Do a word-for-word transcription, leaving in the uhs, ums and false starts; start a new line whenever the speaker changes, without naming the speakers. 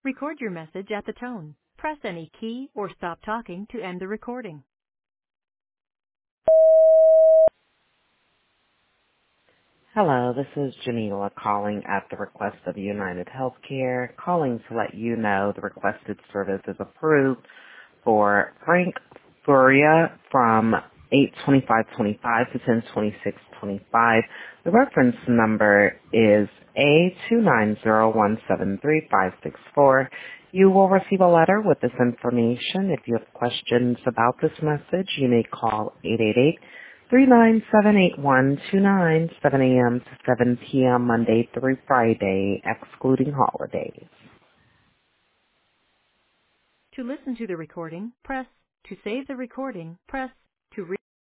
Record your message at the tone. Press any key or stop talking to end the recording.
Hello, this is Janila calling at the request of United Healthcare, calling to let you know the requested service is approved for Frank Furia from eight twenty-five twenty-five to ten twenty-six twenty-five. The reference number is A two nine zero one seven three five six four. You will receive a letter with this information. If you have questions about this message, you may call eight eight eight, three nine seven, eight one two nine, seven a.m. to seven p.m. Monday through Friday, excluding holidays.
To listen to the recording, press, to save the recording, press